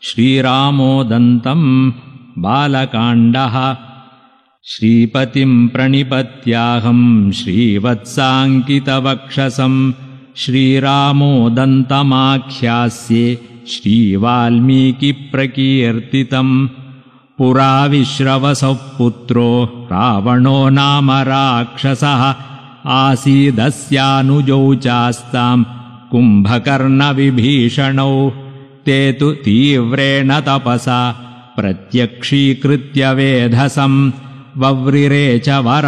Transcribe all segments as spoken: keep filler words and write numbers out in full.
श्रीरामोदन्तम् बालकाण्डः। श्रीपतिम् प्रणिपत्याहम् श्रीवत्साङ्कितवक्षसम् श्रीरामोदन्तमाख्यास्ये श्रीवाल्मीकिप्रकीर्तितम्। पुरा विश्रवसः पुत्रो रावणो नाम राक्षसः आसीदस्यानुजौ चास्ताम् कुम्भकर्णविभीषणौ। ते तु तीव्रेण तपसा प्रत्यक्षीकृत्य वेधसम् वव्रिरे च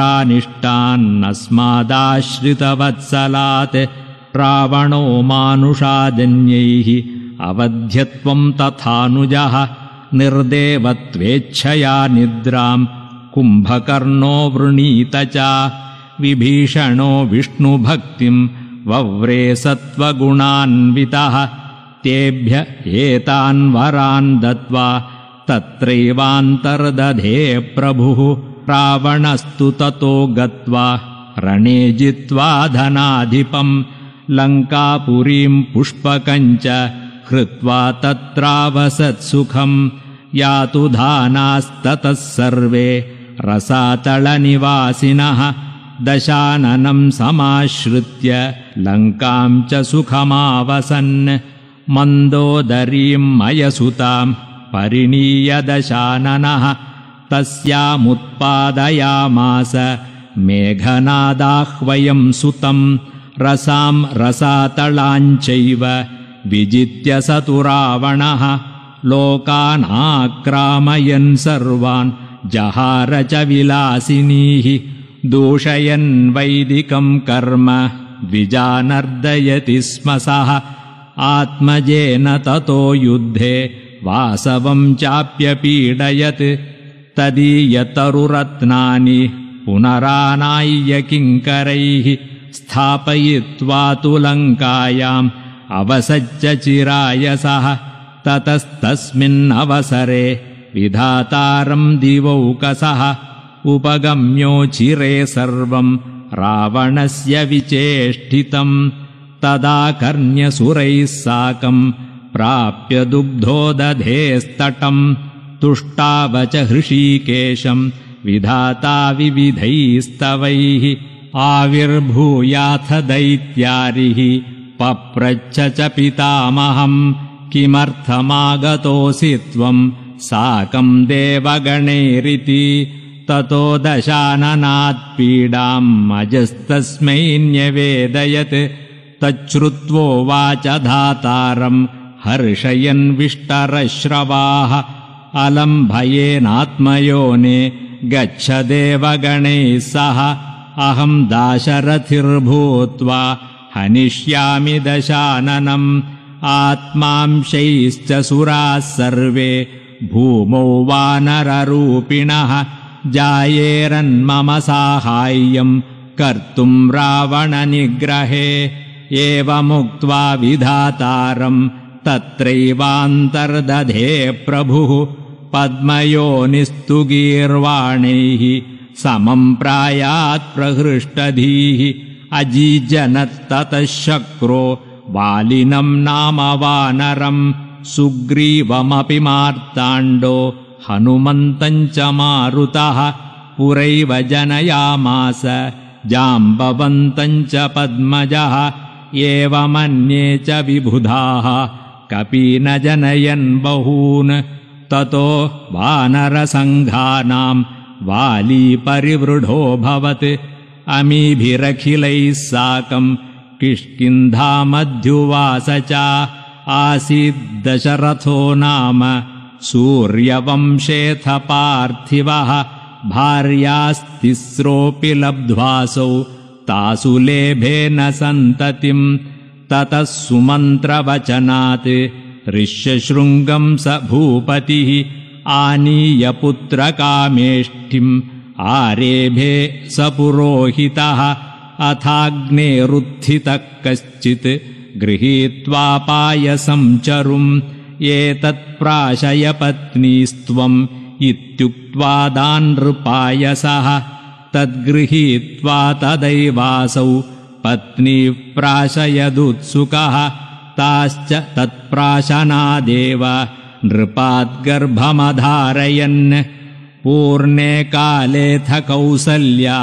वरानिष्टान्नस्मादाश्रितवत्सलात्। रावणो मानुषाजन्यैः अवध्यत्वम् तथानुजः निर्देवत्वेच्छया निद्राम् कुम्भकर्णो वृणीत च। विभीषणो विष्णुभक्तिम् वव्रे सत्त्वगुणान्वितः तेभ्य एतान् वरान् दत्त्वा तत्रैवान्तर्दधे प्रभुः। रावणस्तु ततो गत्वा रणे जित्वा धनाधिपम् लङ्कापुरीम् पुष्पकम् च हृत्वा तत्रावसत्सुखम्। यातु धानास्ततः सर्वे रसातलनिवासिनः दशाननम् समाश्रित्य लङ्काम् च सुखमावसन्। मन्दोदरीम् मयसुताम् परिणीय दशाननः तस्यामुत्पादयामास मेघनादाह्वयम् सुतम्। रसाम् रसातलाञ्चैव विजित्य स तु रावणः लोकान् आक्रामयन् सर्वान् जहार च विलासिनीः। दूषयन् वैदिकम् कर्म द्विजानर्दयति स्म सः आत्मजेन ततो युद्धे वासवम् चाप्यपीडयत्। तदीयतरुरत्नानि पुनरानाय्य किङ्करैः स्थापयित्वा तु लङ्कायाम् अवसज्य चिराय सः। ततस्तस्मिन्नवसरे विधातारम् दिवौकसः उपगम्योचिरे सर्वम् रावणस्य विचेष्टितम्। तदा कर्ण्यसुरैः साकम् प्राप्य दुग्धोदधेस्तटम्। तुष्टावच हृषीकेशम् विधाता विविधैस्तवैः आविर्भूयाथ दैत्यारिः पप्रच्छ च पितामहम्। किमर्थमागतोऽसि त्वम् साकम् देवगणैरिति। ततो दशाननात्पीडाम् अजस्तस्मै न्यवेदयत्। तच्छ्रुत्वोवाच धातारम् हर्षयन् विष्टरश्रवाः अलम् भयेनात्मयोने गच्छ देवगणैः सह। अहम् दाशरथिर्भूत्वा हनिष्यामि दशाननम्। आत्मांशैश्च सुराः सर्वे भूमौ वानररूपिणः जायेरन्मम साहाय्यम् कर्तुम् रावणनिग्रहे। एवमुक्त्वा विधातारम् तत्रैवान्तर्दधे प्रभुः पद्मयोनिस्तु गीर्वाणैः समम् प्रायात् प्रहृष्टधीः। अजीजनत्ततः शक्रो वालिनम् नाम वानरम् सुग्रीवमपि मार्ताण्डो हनुमन्तम् च मारुतः। पुरैव जनयामास जाम्बवन्तम् च पद्मजः एवमन्ये च विबुधाः कपि न जनयन् बहून्। ततो वानरसङ्घानाम् वाली परिवृढोऽभवत् अमीभिरखिलैः साकम् किष्किन्धामध्युवास च। आसीद्दशरथो नाम सूर्यवंशेऽथ पार्थिवः भार्यास्तिस्रोऽपि लब्ध्वासौ तासु लेभेन सन्ततिम्। ततः सुमन्त्रवचनात् ऋष्यशृङ्गम् स भूपतिः आनीय पुत्रकामेष्ठिम् आरेभे स पुरोहितः। अथाग्नेरुत्थितः कश्चित् गृहीत्वा पायसम् चरुम् एतत्प्राशय पत्नीस्त्वम् इत्युक्त्वा दानृपायसः। तद्गृहीत्वा तदैवासौ पत्नीः प्राशयदुत्सुकः। ताश्च तत्प्राशनादेव नृपाद्गर्भमधारयन् पूर्णे कालेऽथ कौसल्या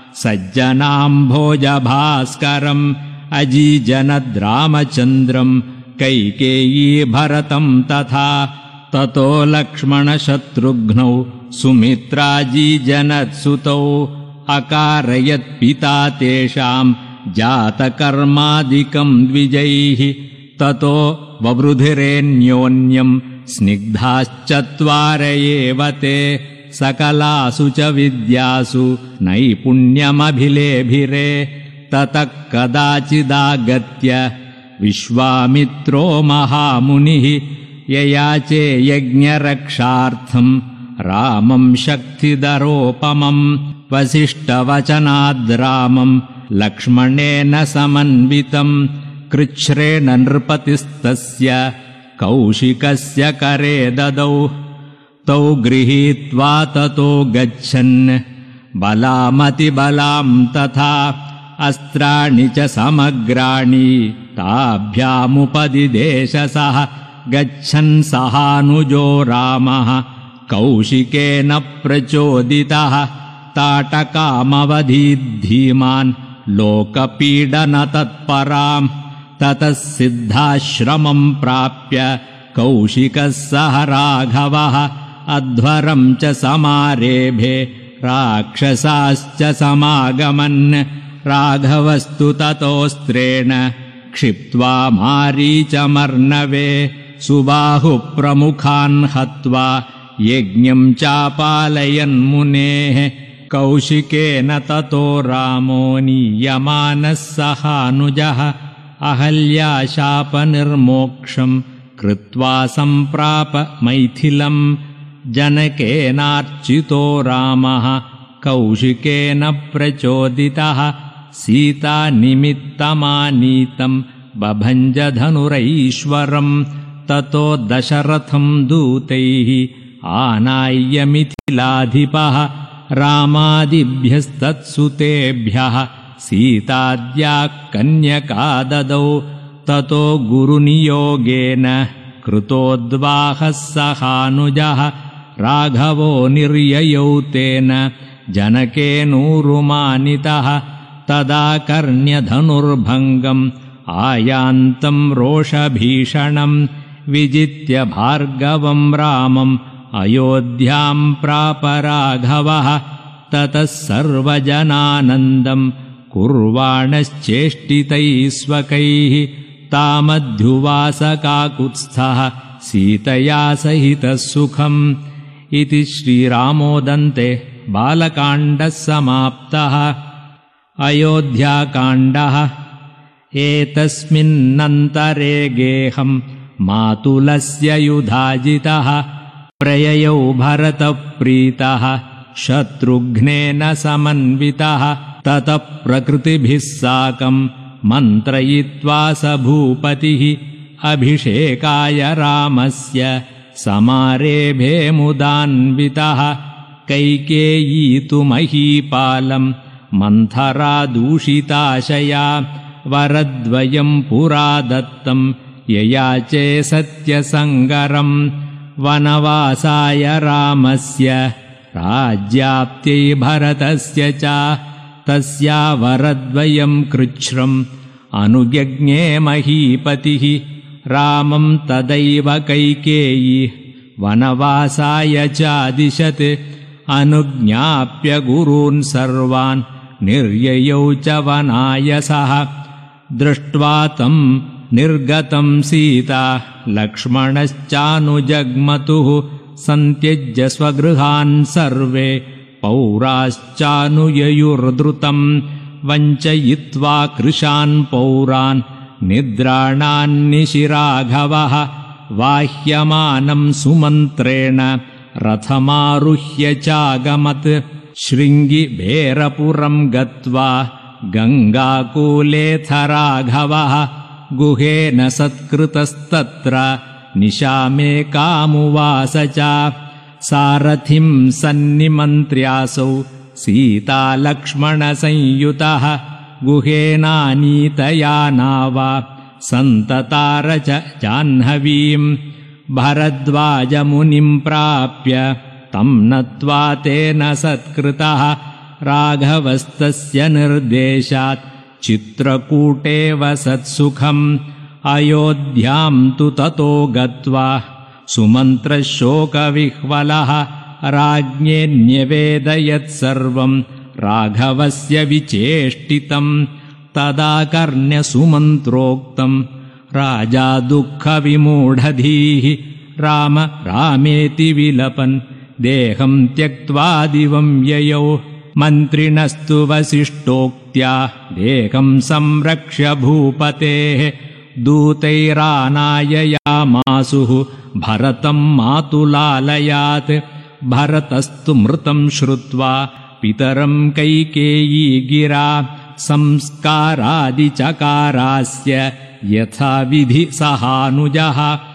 सज्जनाम्भोजभास्करम् अजीजनद्रामचन्द्रम् कैकेयी भरतम् तथा ततो लक्ष्मणशत्रुघ्नौ सुमित्राजीजनत्सुतौ अकारयत्पिता तेषाम् जातकर्मादिकम् द्विजैः ततो ववृधिरेऽन्योन्यम् स्निग्धाश्चत्वार एव ते सकलासु च विद्यासु नैपुण्यमभिलेभिरे ततः कदाचिदागत्य विश्वामित्रो महामुनिः ययाचे यज्ञरक्षार्थम् रामम् शक्तिधरोपमम् वसिष्ठवचनाद्रामम् लक्ष्मणेन समन्वितम् कृच्छ्रेण नृपतिस्तस्य कौशिकस्य करे ददौ तौ गृहीत्वा ततो गच्छन् बलामतिबलाम् तथा अस्त्राणि च समग्राणि ताभ्यामुपदिदेश सः गच्छन् सहानुजो रामः कौशिकेन प्रचोदितः ताटकामवधीद्धीमान् लोकपीडनतत्पराम् ततः सिद्धाश्रमम् प्राप्य कौशिकः सह राघवः अध्वरम् च समारेभे राक्षसाश्च समागमन् राघवस्तु ततोऽस्त्रेण क्षिप्त्वा मारीचमर्णवे सुबाहुप्रमुखान् हत्वा यज्ञम् चापालयन्मुनेः कौशिकेन ततो रामो नीयमानः सहानुजः अहल्याशापनिर्मोक्षम् कृत्वा सम्प्राप मैथिलम् जनकेनार्चितो रामः कौशिकेन प्रचोदितः सीतानिमित्तमानीतम् बभञ्जधनुरैश्वरम् ततो दशरथम् दूतैः आनाय्य मिथिलाधिपः रामादिभ्यस्तत्सुतेभ्यः सीताद्याः कन्यका ददौ ततो गुरुनियोगेन कृतोद्वाहः सहानुजः राघवो निर्ययौ तेन जनकेनूरुमानितः तदा कर्ण्यधनुर्भङ्गम् आयान्तम् रोषभीषणम् विजित्य भार्गवम् रामम् अयोध्याम् प्राप राघवः ततः सर्वजनानन्दम् कुर्वाणश्चेष्टितैः स्वकैः तामध्युवासकाकुत्स्थः सीतया सहितः सुखम् इति श्रीरामोदन्ते बालकाण्डः समाप्तः। अयोध्याकाण्डः। एतस्मिन्नन्तरे गेहम् मातुलस्य युधाजितः प्रययौ भरतप्रीतः शत्रुघ्नेन समन्वितः ततः प्रकृतिभिः साकम् मन्त्रयित्वा स भूपतिः अभिषेकाय रामस्य समारेभे मुदान्वितः कैकेयी तु महीपालम् मन्थरा दूषिताशया वरद्वयम् पुरा दत्तम् ययाचे सत्यसङ्गरम् वनवासाय रामस्य राज्याप्त्यै भरतस्य च तस्या वरद्वयम् कृच्छ्रम् अनुज्ञे महीपतिः रामम् तदैव कैकेयी वनवासाय चादिशत् अनुज्ञाप्य गुरून् सर्वान् निर्ययौ च वनाय सः दृष्ट्वा तम् निर्गतम् सीता लक्ष्मणश्चानुजग्मतुः सन्त्यज्य स्वगृहान् सर्वे पौराश्चानुययुर्द्रुतम् वञ्चयित्वा कृशान् पौरान् निद्राणान्निशिराघवः वाह्यमानम् सुमन्त्रेण रथमारुह्य चागमत् शृङ्गिभेरपुरम् गत्वा गङ्गाकूलेऽथ राघवः गुहेन सत्कृतस्तत्र निशामेकामुवास च सारथिम् सन्निमन्त्र्यासौ सीतालक्ष्मणसंयुतः गुहेनानीतया नावा सन्ततार च जाह्नवीम् भरद्वाजमुनिम् प्राप्य तम् नत्वा तेन सत्कृतः राघवस्तस्य निर्देशात् चित्रकूटे वसत्सुखम् अयोध्याम् तु ततो गत्वा सुमन्त्रशोकविह्वलः राज्ञे न्यवेदयत् सर्वम् राघवस्य विचेष्टितम् तदा कर्ण्यसुमन्त्रोक्तम् राजा दुःखविमूढधीः राम रामेति विलपन् देहम् त्यक्त्वा दिवम् ययौ मन्त्रिणस्तु वसिष्ठोक्त्या देहम् संरक्ष्य भूपतेः दूतैरानाययामासुः भरतम् मातुलालयात् भरतस्तु मृतम् श्रुत्वा पितरम् कैकेयी गिरा संस्कारादिचकारास्य यथाविधि सहानुजः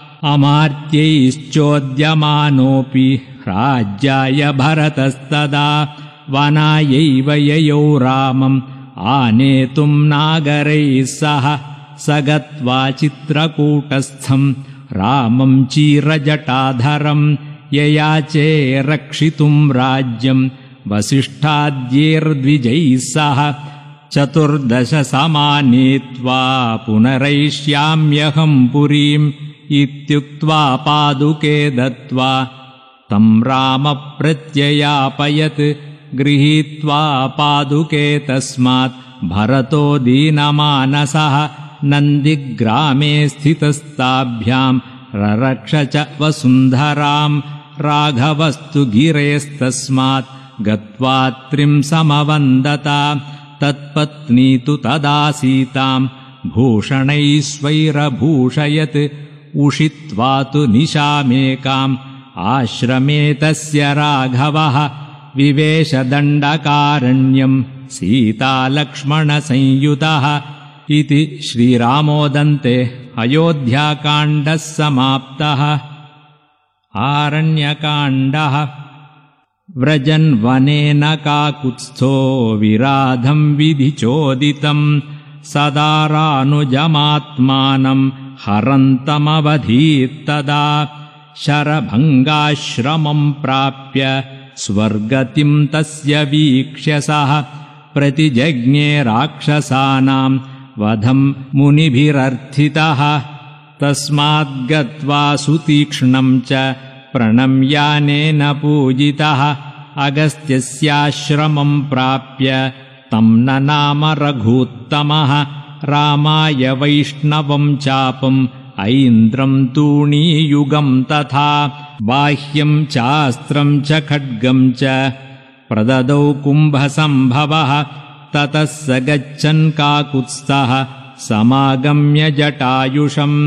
अमात्यैश्चोद्यमानोऽपि राज्याय भरतस्तदा वनायैव ययौ रामम् आनेतुम् नागरैः सह स गत्वा चित्रकूटस्थम् रामम् चीरजटाधरम् ययाचे रक्षितुम् राज्यम् वसिष्ठाद्यैर्द्विजैः सह चतुर्दश समानीत्वा पुनरैष्याम्यहम् पुरीम् इत्युक्त्वा पादुके दत्त्वा तम् राम प्रत्ययापयत् गृहीत्वा पादुके तस्मात् भरतो दीनमानसः नन्दिग्रामे स्थितस्ताभ्याम् ररक्ष च वसुन्धराम् राघवस्तु गिरेस्तस्मात् गत्वा त्रिंसमवन्दता तत्पत्नी तु तदा सीताम् भूषणैस्वैरभूषयत् उषित्वा तु निशामेकाम् आश्रमे तस्य राघवः विवेशदण्डकारण्यम् सीतालक्ष्मणसंयुतः इति श्रीरामोदन्ते अयोध्याकाण्डः समाप्तः। आरण्यकाण्डः। व्रजन् वनेन काकुत्स्थो विराधम् विधिचोदितम् सदारानुजमात्मानम् हरन्तमवधीत्तदा शरभङ्गाश्रमम् प्राप्य स्वर्गतिम् तस्य वीक्ष्य सः प्रतिजज्ञे राक्षसानाम् वधम् मुनिभिरर्थितः तस्माद्गत्वा सुतीक्ष्णम् च प्रणम्यानेन पूजितः अगस्त्यस्याश्रमम् प्राप्य तम् ननाम रघूत्तमः रामाय वैष्णवम् चापम् ऐन्द्रम् तूणीयुगम् तथा बाह्यम् चास्त्रम् च खड्गम् च प्रददौ कुम्भसम्भवः ततः स गच्छन् काकुत्स्थः समागम्य जटायुषम्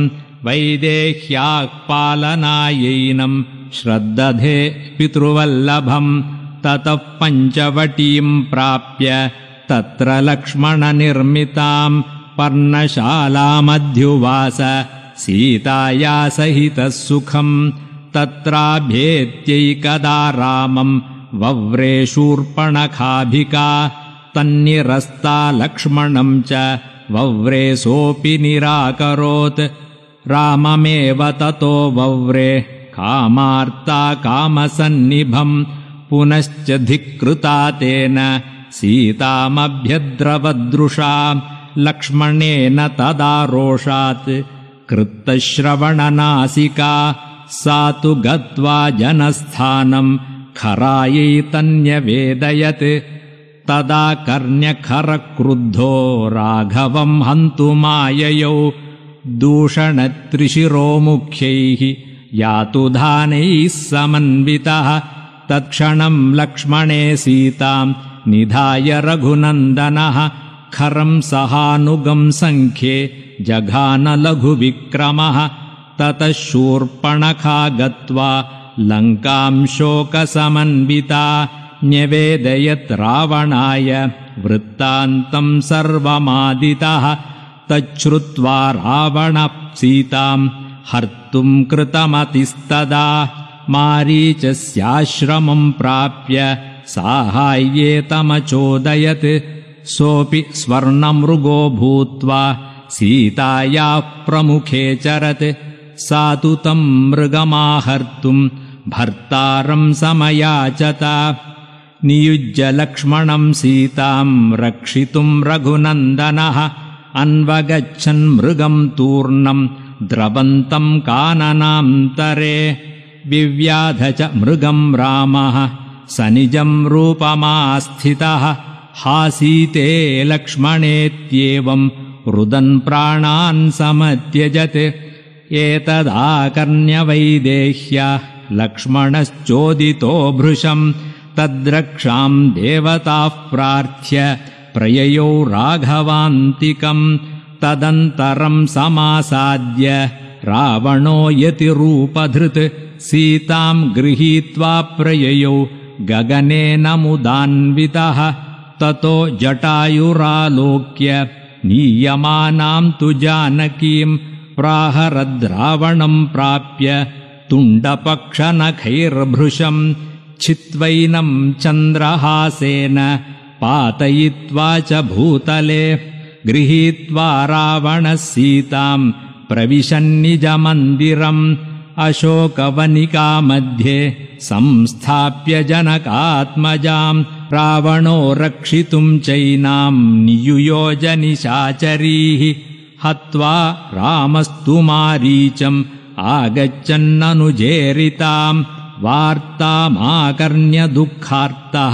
वैदेह्याक्पालनायैनम् श्रद्दधे पितृवल्लभम् ततः पञ्चवटीम् प्राप्य तत्र लक्ष्मणनिर्मिताम् पर्णशालामध्युवास सीताया सहितः सुखम् तत्राभ्येत्यैकदा रामम् वव्रे शूर्पणखाभिका तन्निरस्ता लक्ष्मणम् च वव्रे सोऽपि निराकरोत् राममेव ततो वव्रे कामार्ता कामसन्निभम् पुनश्च धिक्कृता तेन सीतामभ्यद्रवदृशा लक्ष्मणेन तदा रोषात् कृत्तश्रवणनासिका सा तु गत्वा जनस्थानम् खरायै तन्यवेदयत् तदा कर्ण्यखरक्रुद्धो राघवम् हन्तुमाययौ दूषणत्रिशिरोमुख्यैः यातुधानैः समन्वितः तत्क्षणम् लक्ष्मणे सीताम् निधाय रघुनन्दनः खरम् सहानुगम् सङ्ख्ये जघानलघुविक्रमः ततः शूर्पणखा गत्वा लङ्काम् शोकसमन्विता न्यवेदयत् रावणाय वृत्तान्तम् सर्वमादितः तच्छ्रुत्वा रावणः सीताम् हर्तुम् कृतमतिस्तदा मारीचस्याश्रमम् प्राप्य साहाय्येतमचोदयत् सोऽपि स्वर्णमृगो भूत्वा सीतायाः प्रमुखे चरत् सा तु तं मृगमाहर्तुं भर्तारं समयाचत। नियुज्य लक्ष्मणं सीतां रक्षितुं रघुनन्दनः अन्वगच्छन् मृगं तूर्णं द्रवन्तं काननान्तरे। विव्याध च मृगं रामः स निजं रूपमास्थितः हासीते लक्ष्मणेत्येवं रुदन् प्राणान् समत्यजत्। एतदाकर्ण्य वैदेह्य लक्ष्मणश्चोदितो भृशं तद्रक्षां देवताः प्रार्थ्य प्रययौ राघवान्तिकम्। तदन्तरं समासाद्य रावणो यतिरूपधृत् सीतां गृहीत्वा प्रययौ गगनेन मुदान्वितः। ततो जटायुरालोक्य नीयमानां तु जानकीं प्राहरद्रावणं प्राप्य तुण्डपक्षनखैर्भृशं छित्त्वैनं चन्द्रहासेन पातयित्वा च भूतले। गृहीत्वा रावणः सीतां प्रविशन्निजमन्दिरम् अशोकवनिका मध्ये संस्थाप्य जनकात्मजां। रावणो रक्षितुं चैनां नियुयोज निशाचरीः हत्वा रामस्तु मारीचम् आगच्छन्ननुजेरितां। वार्तामाकर्ण्य दुःखार्तः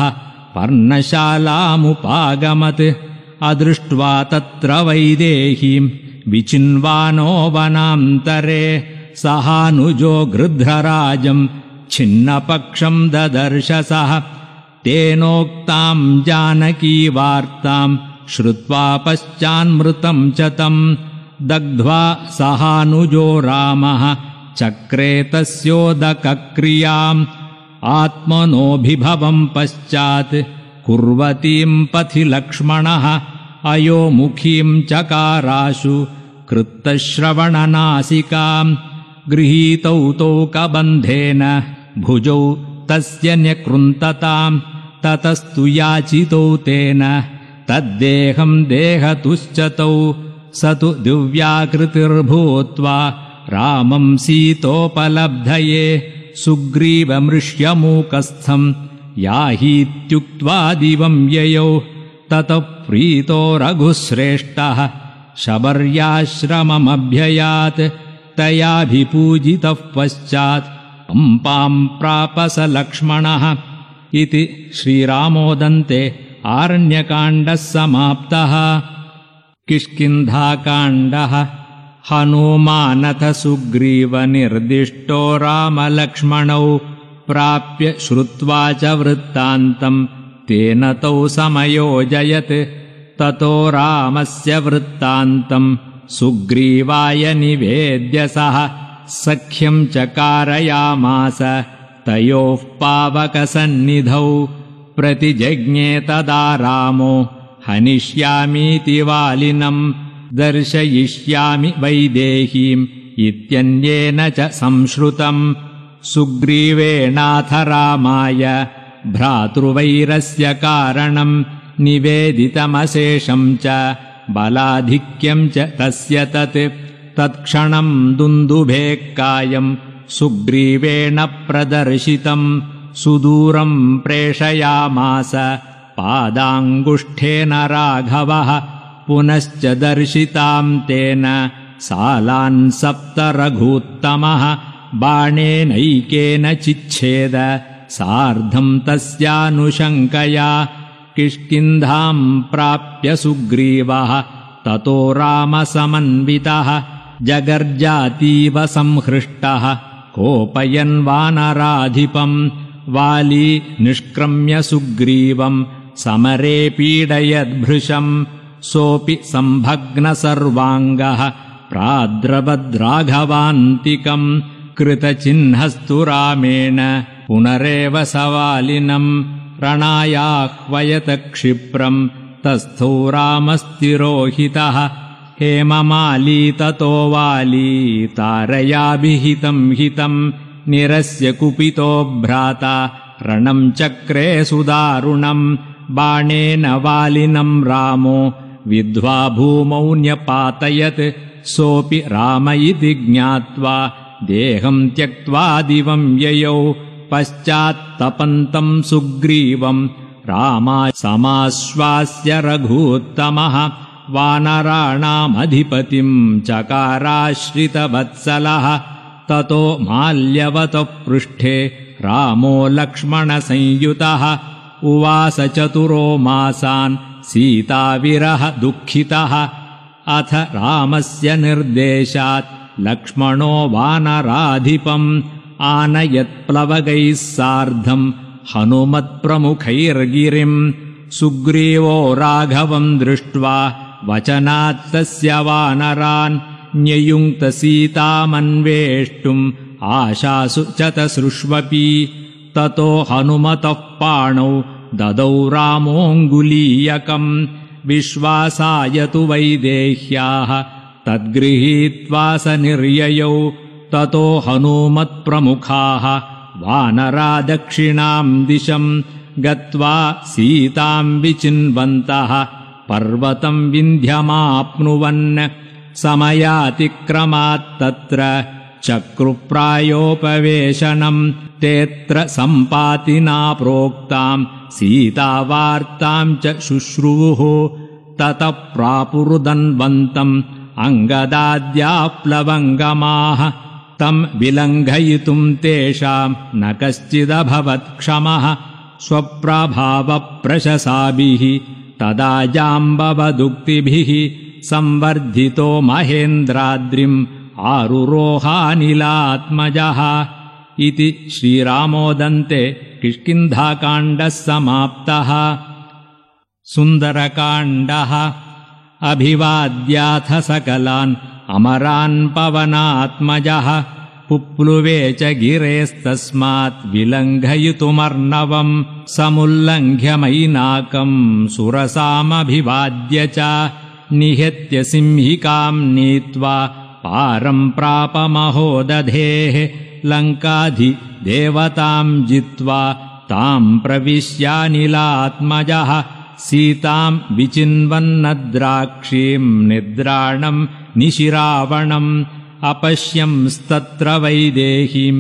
पर्णशालामुपागमत्। अदृष्ट्वा तत्र वैदेहीं विचिन्वानो वनान्तरे सहानुजो गृध्रराजं छिन्नपक्षं ददर्श सः। तेनोक्तां जानकी वार्तां श्रुत्वा पश्चान्मृतं च तं दग्ध्वा सहानुजो रामः चक्रे तस्योदकक्रियाम्। आत्मनोऽभिभवं पश्चात् कुर्वतीं पथि लक्ष्मणः अयोमुखीं चकाराशु कृत्तश्रवणनासिकाम्। गृहीतौ तौ कबन्धेन भुजौ तस्य न्यकृन्तताम्। ततस्तु याचितौ तेन तद्देहं देहतुश्च तौ। स तु दिव्याकृतिर्भूत्वा रामं सीतोपलब्धये सुग्रीवमृष्यमूकस्थं याहीत्युक्त्वा दिवं ययौ। ततः प्रीतो रघुश्रेष्ठः शबर्याश्रममभ्ययात्। तयाभिपूजितः पश्चात् पम्पां प्राप स लक्ष्मणः। इति श्रीरामोदन्ते आरण्यकाण्डः समाप्तः। किष्किन्धाकाण्डः। हनुमानथ सुग्रीवनिर्दिष्टो रामलक्ष्मणौ प्राप्य श्रुत्वा च वृत्तान्तं तेन तौ समयोजयत्। ततो रामस्य वृत्तान्तं सुग्रीवाय निवेद्य सः सख्यं च कारयामास तयोः पावकसन्निधौ। प्रतिजज्ञे तदा रामो हनिष्यामीति वालिनं दर्शयिष्यामि वैदेहीम् इत्यन्येन च संश्रुतम्। सुग्रीवेणाथ रामाय भ्रातृवैरस्य कारणम् निवेदितमशेषं च बलाधिक्यं च तस्य तत्। तत्क्षणं दुन्दुभे कायं सुग्रीवेण प्रदर्शितं सुदूरं प्रेषयामास पादाङ्गुष्ठेन राघवः। पुनश्च दर्शितां तेन सालान् सप्त रघूत्तमः बाणेनैकेन चिच्छेद सार्धं तस्यानुशङ्कया। किष्किन्धां प्राप्य सुग्रीवः ततो रामसमन्वितः जगर्जातीव संहृष्टः कोपयन् वानराधिपम्। वाली निष्क्रम्य सुग्रीवं समरे पीडयद्भृशम्। सोऽपि सम्भग्नसर्वाङ्गः प्राद्रवद्राघवान्तिकम्। कृतचिह्नस्तु रामेण पुनरेव सवालिनम् रणायाह्वयत क्षिप्रम् तस्थौ रामस्तिरोहितः। हेममाली ततो वाली तारयाभिहितं हितं निरस्य कुपितो भ्राता रणं चक्रे सुदारुणम्। बाणेन वालिनं रामो विद्ध्वा भूमौ न्यपातयत्। सोऽपि राम इति ज्ञात्वा देहं त्यक्त्वा दिवं ययौ पश्चात्तपन्तं सुग्रीवं रामाय समाश्वास्य रघूत्तमः वानराणामधिपतिं चकाराश्रितवत्सलः ततो माल्यवतः पृष्ठे रामो लक्ष्मणसंयुतः उवास चतुरो मासान् सीताविरह दुःखितः अथ रामस्य निर्देशात् लक्ष्मणो वानराधिपम् आनयत्प्लवगैः सार्धम् हनुमत्प्रमुखैर्गिरिम् सुग्रीवो राघवम् दृष्ट्वा वचनात् तस्य वानरान् न्ययुङ्क्तसीतामन्वेष्टुम् आशासु च तसृष्वपि ततो हनुमतः पाणौ ददौ रामोऽङ्गुलीयकम् विश्वासाय तु वैदेह्याः तद्गृहीत्वा स निर्ययौ ततो हनूमत्प्रमुखाः वानरा दक्षिणाम् दिशम् गत्वा सीताम् विचिन्वन्तः पर्वतम् विन्ध्यमाप्नुवन् समयातिक्रमात्तत्र चक्रुप्रायोपवेशनम् तेऽत्र सम्पातिना प्रोक्ताम् सीतावार्ताम् च शुश्रुवुः ततः प्रापुरुदन्वन्तम् अङ्गदाद्याप्लवङ्गमाः तम् विलङ्घयितुम् तेषाम् न कश्चिदभवत्क्षमः स्वप्रभावप्रशसाभिः तदा जाम्बवदुक्तिभिः संवर्धितो महेन्द्राद्रिम् आरुरोहानिलात्मजः इति श्रीरामोदन्ते किष्किन्धाकाण्डः समाप्तः। सुन्दरकाण्डः अभिवाद्याथ सकलान् अमरान् पवनात्मजः पुप्लुवे च गिरेस्तस्मात् विलङ्घयितुमर्णवम् समुल्लङ्घ्य मैनाकम् सुरसामभिवाद्य च निहत्य सिंहिकाम् नीत्वा पारम् प्राप महोदधेः लङ्काधिदेवताम् जित्वा ताम् प्रविश्यानिलात्मजः सीताम् विचिन्वन्नद्राक्षीम् निद्राणम् निशिरावणम् अपश्यंस्तत्र वैदेहीम्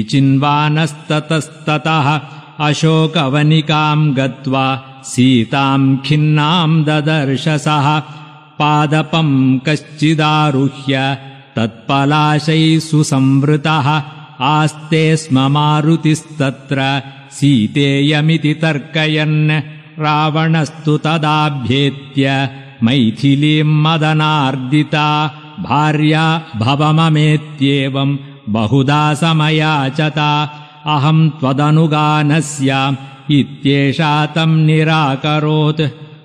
विचिन्वानस्ततस्ततः अशोकवनिकाम् गत्वा सीताम् खिन्नाम् ददर्शसः पादपम् कश्चिदारुह्य तत्पलाशैः सुसंवृतः आस्ते स्म मारुतिस्तत्र सीतेयमिति तर्कयन् रावणस्तु तदाभ्येत्य मैथिलीम् मदनार्दिता भार्या भवममेत्येवम् बहुधा समयाचता अहम् त्वदनुगानस्याम् इत्येषा तम् निराकरोत्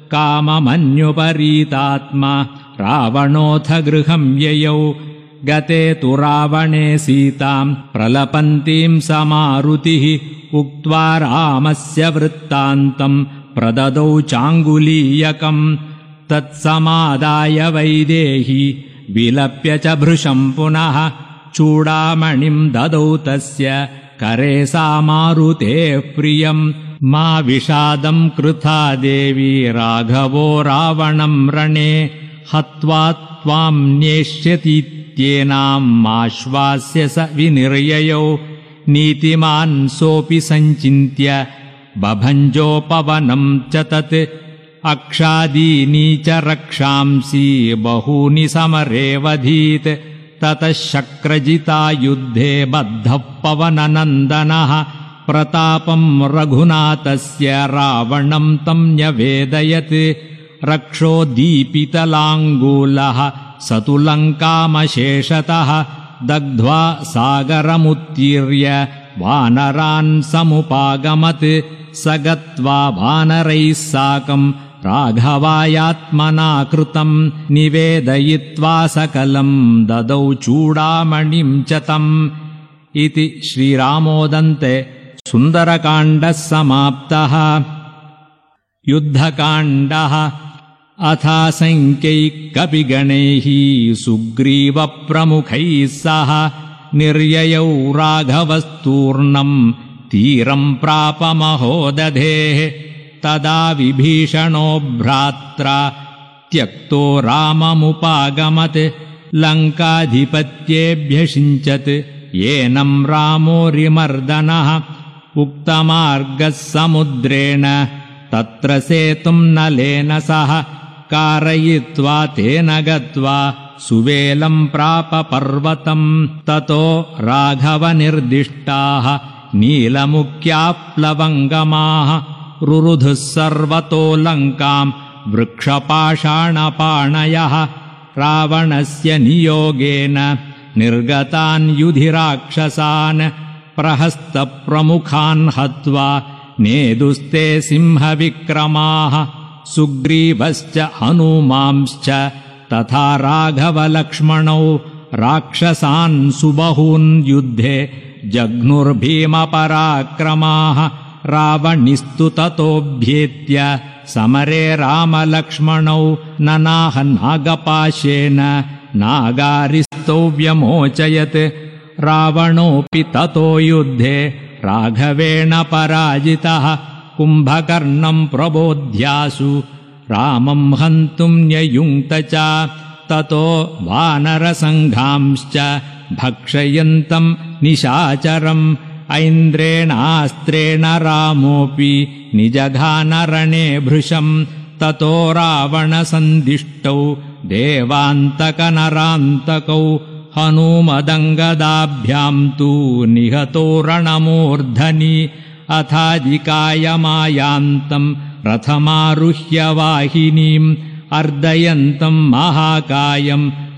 काममन्युपरीतात्मा रावणोऽथ गृहम् ययौ गते तु रावणे सीताम् प्रलपन्तीम् समारुतिः उक्त्वा रामस्य वृत्तान्तम् प्रददौ चाङ्गुलीयकम् तत्समादाय वैदेही विलप्य च भृशम् पुनः चूडामणिम् ददौ तस्य करे सा मारुतेः प्रियम् मा विषादम् कृथा देवी राघवो रावणम् रणे हत्वा त्वाम् नेष्यतीत्येनाम् आश्वास्य स विनिर्ययौ नीतिमान् सोऽपि सञ्चिन्त्य बभञ्जोपवनम् च तत् अक्षादीनी च रक्षांसि बहूनि समरेवधीत् ततः शक्रजिता युद्धे बद्धः पवननन्दनः प्रतापम् रघुनाथस्य रावणम् तम् न्यवेदयत् रक्षोद्दीपितलाङ्गूलः स तु लङ्कामशेषतः दग्ध्वा सागरमुत्तीर्य वानरान् समुपागमत् स गत्वा वानरैः साकम् राघवायात्मना कृतम् निवेदयित्वा सकलम् ददौ चूडामणिम् च तम् इति श्रीरामोदन्ते सुन्दरकाण्डः समाप्तः। युद्धकाण्डः अथासङ्ख्यैः कपिगणैः सुग्रीवप्रमुखैः सह निर्ययौ राघवस्तूर्णम् तीरम् प्राप महोदधेः तदा विभीषणो भ्रात्रा त्यक्तो राममुपागमत् लङ्काधिपत्येभ्यषिञ्चत् येनं रामोरिमर्दनः उक्तमार्गः समुद्रेण तत्र सेतुं नलेन सह कारयित्वा तेन गत्वा सुवेलं प्राप पर्वतं ततो राघवनिर्दिष्टाः नीलमुख्याप्लवङ्गमाः रुरुधुः सर्वतो लङ्कां वृक्षपाषाणपाणयः रावणस्य नियोगेन निर्गतान् युधिराक्षसान् प्रहस्तप्रमुखान् हत्वा नेदुस्ते सिंहविक्रमाः सुग्रीवश्च हनूमांश्च तथा राघवलक्ष्मणौ राक्षसान् सुबहून् युद्धे जघ्नुर्भीमपराक्रमाः रावणिस्तु ततोऽभ्येत्य समरे रामलक्ष्मणौ ननाह नागपाशेन नागारिस्तौ व्यमोचयत् रावणोऽपि ततो युद्धे राघवेण पराजितः कुम्भकर्णं प्रबोध्यासु रामं हन्तुं न्ययुङ्क्त च ततो वानरसङ्घांश्च भक्षयन्तं निशाचरम् ऐन्द्रेणास्त्रेण रामोऽपि निजघानरणे भृशम् ततो रावणसन्दिष्टौ देवान्तकनरान्तकौ हनूमदङ्गदाभ्यां तु निहतो रणमूर्धनि अथाधिकायमायान्तं रथमारुह्य वाहिनीम् अर्दयन्तं महाकायं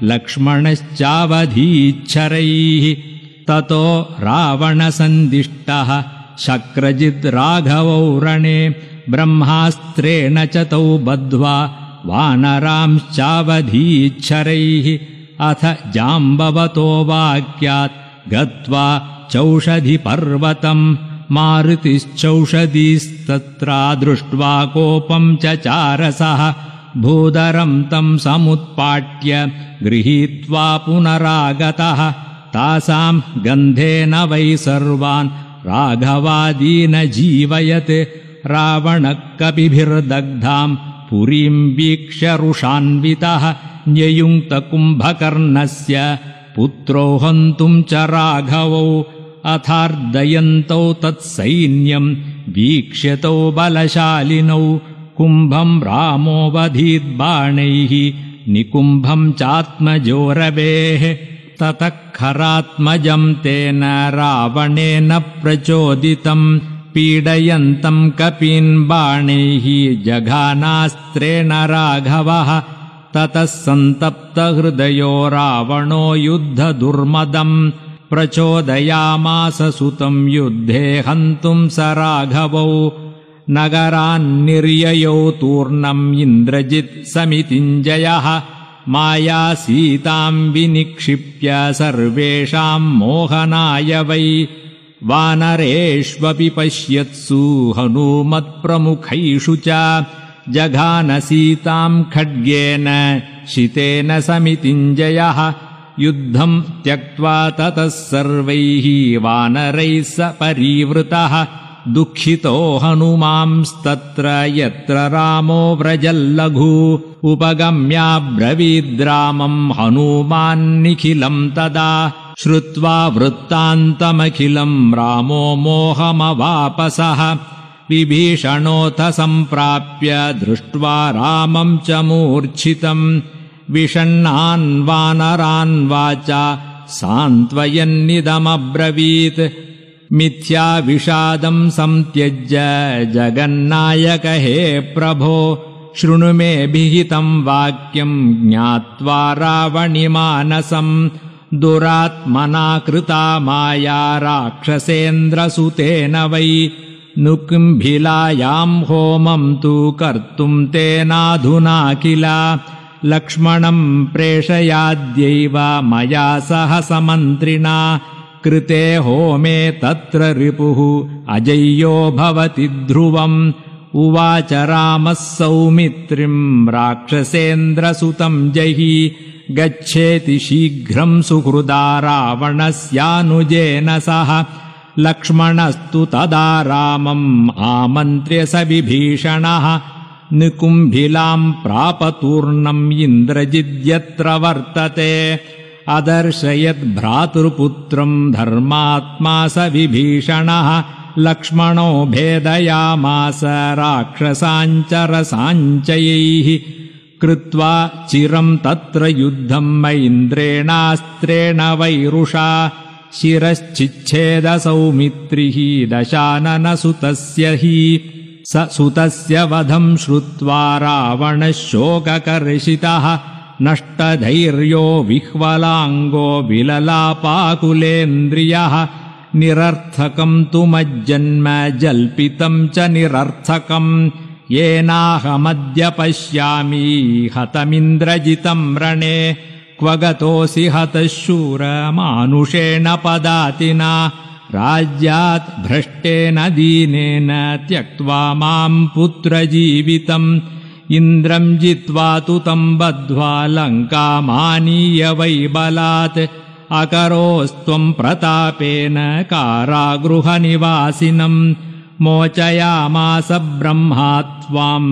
लक्ष्मणश्चावधीच्छरैः ततो रावणसन्दिष्टः शक्रजित् राघवौ रणे ब्रह्मास्त्रेण च तौ बद्ध्वा वानरांश्चावधीच्छरैः अथ जाम्बवतो वाक्यात् गत्वा चौषधिपर्वतम् मारुतिश्चौषधीस्तत्रा दृष्ट्वा कोपं चचारसः भूधरं तं समुत्पाट्य गृहीत्वा पुनरागतः तासां गन्धेन वै सर्वान् राघवादीन जीवयत् रावणः कपिभिर्दग्धां पुरीं वीक्ष्य रुषान्वितः न्ययुङ्क्तकुम्भकर्णस्य पुत्रो हन्तुं च राघवौ अथार्दयन्तौ तत्सैन्यं वीक्ष्यतौ बलशालिनौ कुम्भं रामोऽवधीद्बाणैः निकुम्भं चात्मजोरवेः ततः खरात्मजं तेन रावणेन प्रचोदितं पीडयन्तं कपीन् बाणैः जघानास्त्रेण राघवः ततः सन्तप्तहृदयो रावणो युद्धदुर्मदम् प्रचोदयामास सुतं युद्धे हन्तुं स राघवौ नगरान्निर्ययौ तूर्णम् इन्द्रजित् समितिञ्जयः माया सीतां विनिक्षिप्य सर्वेषां मोहनाय वै वानरेष्वपि पश्यत्सु हनूमत्प्रमुखैषु च जघान सीतां खड्गेन शितेन समितिञ्जयः युद्धं त्यक्त्वा ततः सर्वैः वानरैः स परिवृतः दुःखितो हनुमांस्तत्र यत्र रामो व्रजल्लघु उपगम्याब्रवीद्रामं हनूमान्निखिलं तदा श्रुत्वा वृत्तान्तमखिलं रामो मोहमवापसः विभीषणोऽथ सम्प्राप्य दृष्ट्वा रामं च मूर्छितम् विषण्णान् वानरान् वाचा सान्त्वयन्निदमब्रवीत् मिथ्या विषादं संत्यज्य जगन्नायक हे प्रभो शृणु मे विहितं वाक्यं ज्ञात्वा रावणिमानसं दुरात्मना कृता माया राक्षसेन्द्रसुतेन वै नुकुम्भिलायां होमं तु कर्तुं तेनाधुना किल लक्ष्मणं प्रेषयाद्यैव मया सह समन्त्रिणा कृते होमे तत्र रिपुः अजय्यो भवति ध्रुवम् उवाच रामः सौमित्रिं राक्षसेन्द्रसुतं जहि गच्छेति शीघ्रं सुहृदा रावणस्यानुजेन सह लक्ष्मणस्तु तदा रामम् आमन्त्र्य स विभीषणः निकुम्भिलां प्रापतूर्णम् इन्द्रजिद्यत्र वर्तते अदर्शयद्भ्रातृपुत्रम् धर्मात्मा स विभीषणः लक्ष्मणो भेदयामास राक्षसाञ्चरसाञ्चयैः कृत्वा चिरम् तत्र युद्धम् मैन्द्रेणास्त्रेण वैरुषा शिरश्चिच्छेदसौमित्रिः दशाननसुतस्य हि स सुतस्य वधम् श्रुत्वा रावणः शोककर्षितः नष्टधैर्यो विह्वलाङ्गो विललापाकुलेन्द्रियः निरर्थकम् तु मज्जन्म जल्पितम् च निरर्थकम् येनाहमद्य पश्यामि हतमिन्द्रजितम् रणे क्व गतोऽसि हतः शूर मानुषेण पदातिना राज्यात् भ्रष्टेन दीनेन त्यक्त्वा माम् पुत्रजीवितम् इन्द्रम् जित्वा तु तम् बद्ध्वा लङ्कामानीय वै बलात् अकरोस्त्वम् प्रतापेन कारागृहनिवासिनम् मोचयामास ब्रह्मा त्वाम्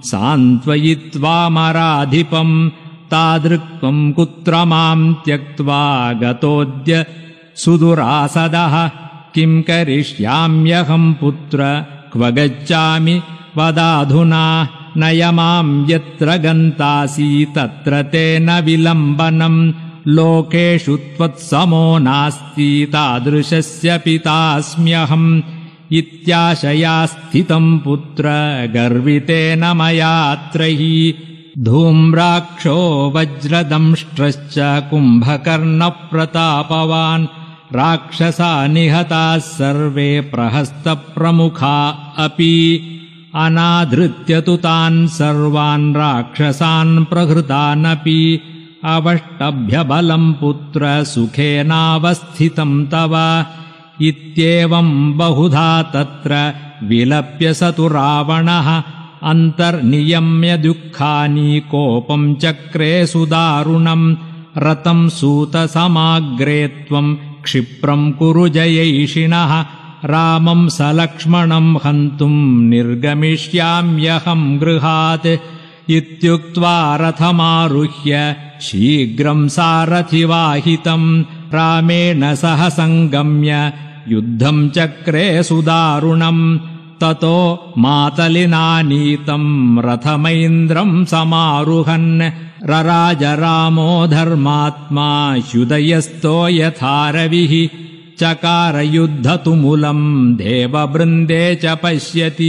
सान्त्वयित्वामराधिपम् तादृक्त्वम् कुत्र माम् त्यक्त्वा गतोऽद्य सुदुरासदः किम् करिष्याम्यहम् पुत्र क्व गच्छामि वदाधुना नय माम् यत्र गन्तासि तत्र तेन विलम्बनम् लोकेषु त्वत्समो नास्ति तादृशस्य पितास्म्यहम् इत्याशया स्थितम् पुत्र गर्वितेन मयात्रैः धूम्राक्षो वज्रदंष्ट्रश्च कुम्भकर्णप्रतापवान् राक्षसा निहताः सर्वे प्रहस्तप्रमुखा अपि अनाधृत्य तु तान् सर्वान् राक्षसान् प्रहृतानपि अवष्टभ्यबलम् पुत्र सुखेनावस्थितम् तव इत्येवम् बहुधा तत्र विलप्य स तु रावणः अन्तर्नियम्य दुःखानि कोपम् चक्रे सुदारुणम् रतम् सूतसमाग्रे त्वम् क्षिप्रम् कुरु जयैषिणः रामम् स लक्ष्मणम् हन्तुम् निर्गमिष्याम्यहम् गृहात् इत्युक्त्वा रथमारुह्य शीघ्रम् सारथिवाहितम् रामेण सह सङ्गम्य युद्धम् चक्रे सुदारुणम् ततो मातलिनानीतम् रथमैन्द्रम् समारुहन् रराज रामो धर्मात्मा ह्युदयस्तो यथा रविः चकारयुद्धतुमुलम् देववृन्दे च पश्यति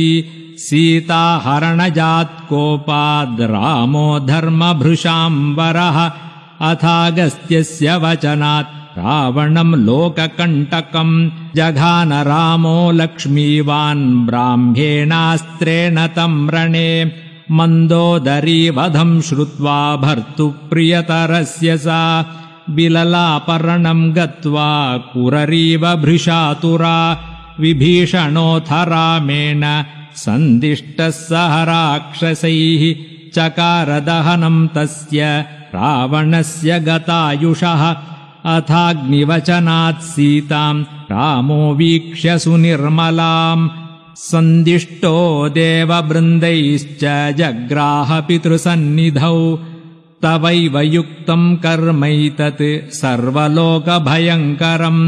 सीताहरणजात्कोपाद् रामो धर्मभृशाम्बरः अथागस्त्यस्य वचनात् रावणम् लोककण्टकम् जघान रामो लक्ष्मीवान् ब्राह्म्येणास्त्रेण तम् रणे मन्दोदरीवधम् श्रुत्वा भर्तुप्रियतरस्य सा बिललापरणम् गत्वा कुररीव भृशातुरा विभीषणोऽथ रामेण सन्दिष्टः सह राक्षसैः चकारदहनम् तस्य रावणस्य गतायुषः अथाग्निवचनात् सीताम् रामो वीक्ष्य सुनिर्मलाम् सन्दिष्टो देववृन्दैश्च जग्राह पितृसन्निधौ तवैव युक्तम् कर्मैतत् सर्वलोकभयङ्करम्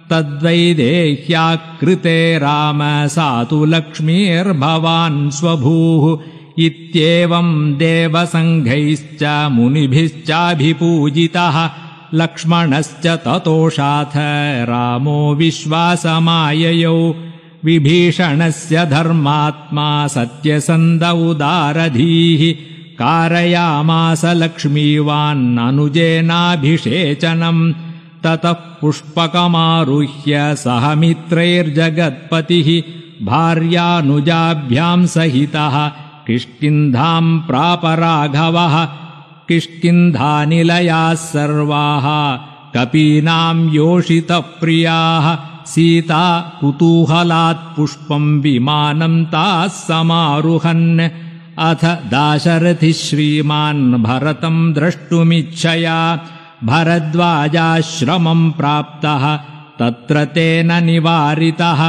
तद्वैदेह्याकृते राम सा तु लक्ष्मीर्भवान् स्वभूः इत्येवम् देवसङ्घैश्च मुनिभिश्चाभिपूजितः लक्ष्मणश्च ततोषाथ रामो विश्वासमाययौ विभीषणस्य धर्मात्मा सत्यसन्ध उदारधीः कारयामास लक्ष्मीवान् अनुजेनाभिषेचनम् ततः पुष्पकमारुह्य सह मित्रैर्जगत्पतिः भार्यानुजाभ्याम् सहितः किष्किन्धाम् प्राप राघवः किष्किन्धानिलयाः सर्वाः कपीनाम् योषितप्रियाः सीता कुतूहलात् पुष्पम् विमानम् ताः समारुहन् अथ दाशरथिः श्रीमान् भरतम् द्रष्टुमिच्छया भरद्वाजाश्रमम् प्राप्तः तत्र तेन निवारितः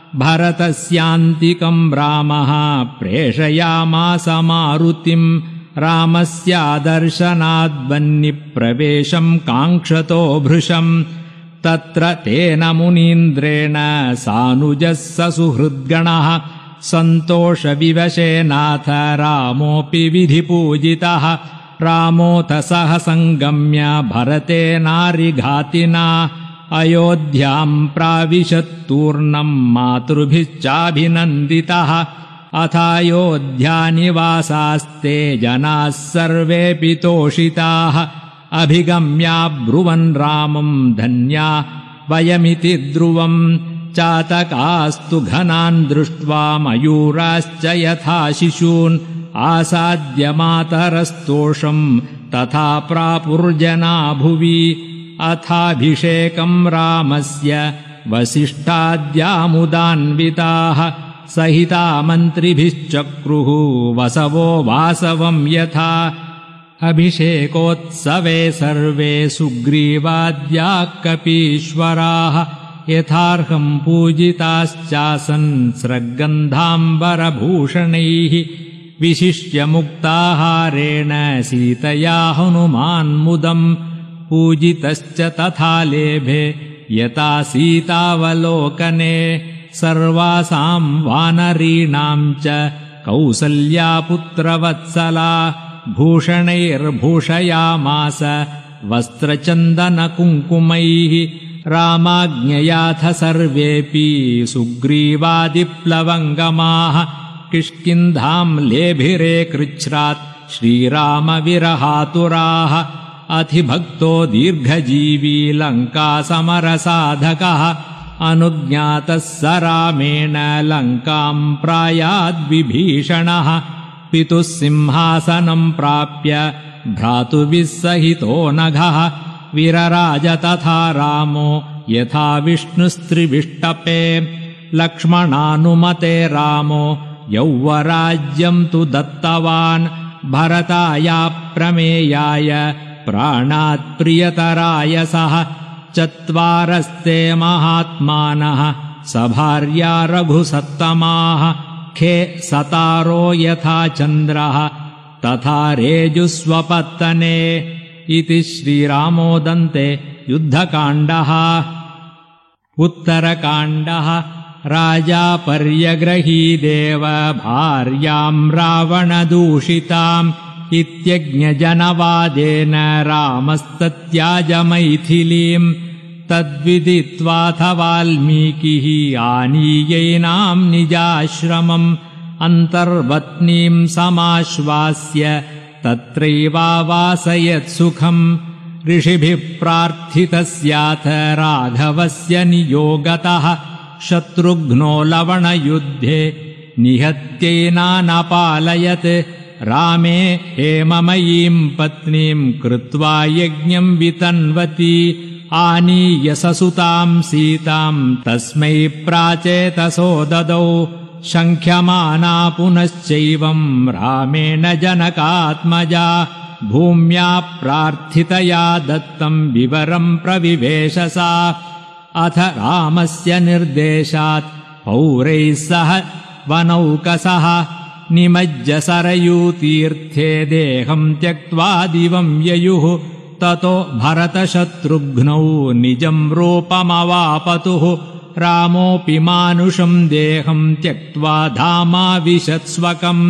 भरतस्यान्तिकम् रामः प्रेषयामास मारुतिम् रामस्यादर्शनाद्वन्निप्रवेशम् काङ्क्षतो भृशम् तत्र तेन मुनीन्द्रेण सानुजः स सुहृद्गणः सन्तोषविवशेनाथ रामोऽपि विधिपूजितः रामोऽथ सह सङ्गम्य भरतेनारिघातिना अयोध्याम् प्राविशत्तूर्णम् मातृभिश्चाभिनन्दितः अथायोध्यानिवासास्ते जनाः सर्वेऽपि तोषिताः अभिगम्याब्रुवन् रामम् धन्या वयमिति ध्रुवम् चातकास्तु घनान् दृष्ट्वा मयूराश्च यथा शिशून् आसाद्य मातरस्तोषम् तथा प्रापुर्जना भुवि अथाभिषेकम् रामस्य वसिष्ठाद्यामुदान्विताः सहिता मन्त्रिभिश्चक्रुः वसवो वासवम् यथा अभिषेकोत्सवे सर्वे सुग्रीवाद्याः कपीश्वराः यथार्हम् पूजिताश्चासन् स्रग्गन्धाम्बरभूषणैः विशिष्य मुक्ताहारेण सीतया हनुमान्मुदम् पूजितश्च तथा लेभे यथा सीतावलोकने सर्वासाम् वानरीणाम् च कौसल्यापुत्रवत्सला भूषणैर्भूषयामास वस्त्रचन्दनकुङ्कुमैः रामाज्ञयाथ सर्वेऽपि सुग्रीवादिप्लवङ्गमाः किष्किन्धाम् लेभिरे कृच्छ्रात् श्रीरामविरहातुराः अधिभक्तो दीर्घजीवी लङ्कासमरसाधकः अनुज्ञातः स रामेण लङ्काम् प्रायाद्विभीषणः पितुः सिंहासनम् प्राप्य भ्रातुभिः सहितो नघः विरराज तथा रामो यथा विष्णुस्त्रिविष्टपे लक्ष्मणानुमते रामो यौवराज्यम् तु दत्तवान् भरतायाप्रमेयाय प्राणात्प्रियतराय सः चत्वारस्ते महात्मानः सभार्या रघुसत्तमाः खे सतारो यथा चन्द्रः तथा रेजुस्वपत्तने इति श्रीरामोदन्ते युद्धकाण्डः उत्तरकाण्डः राजा पर्यग्रहीदेव भार्याम् रावणदूषिताम् इत्यज्ञजनवादेन रामस्तत्याजमैथिलीम् तद्विदित्वाथ वाल्मीकिः आनीयैनाम् निजाश्रमम् अन्तर्वत्नीम् समाश्वास्य तत्रैवावासयत्सुखम् ऋषिभिः प्रार्थितस्याथ राघवस्य नियोगतः शत्रुघ्नो लवणयुद्धे निहत्यैनानपालयत् रामे हेममयीम् पत्नीम् कृत्वा यज्ञम् वितन्वती आनीय ससुताम् सीताम् तस्मै प्राचेतसो ददौ शङ्ख्यमाना पुनश्चैवम् रामेण जनकात्मजा भूम्या प्रार्थितया दत्तम् विवरम् प्रविवेश सा अथ रामस्य निर्देशात् पौरैः सह वनौकसः निमज्ज सरयूतीर्थे देहम् त्यक्त्वा दिवम् ययुः ततो भरतशत्रुघ्नौ निजम् रूपमवापतुः रामोऽपि मानुषम् देहम् त्यक्त्वा धामाविशत्स्वकम्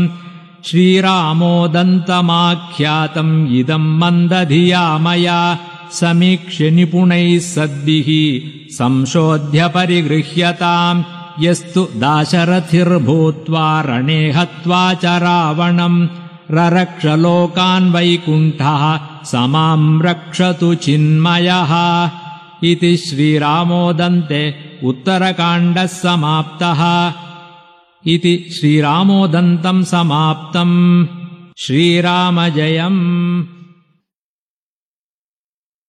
श्रीरामोदन्तमाख्यातम् इदम् मन्दधिया मया समीक्ष्य निपुणैः सद्भिः संशोध्य परिगृह्यताम् यस्तु दाशरथिर्भूत्वा रणे हत्वा च रावणम् ररक्ष लोकान् वैकुण्ठः समाम् रक्षतु चिन्मयः इति श्रीरामोदन्ते उत्तरकाण्डः समाप्तः इति श्रीरामोदन्तम् समाप्तम् श्रीरामजयम्।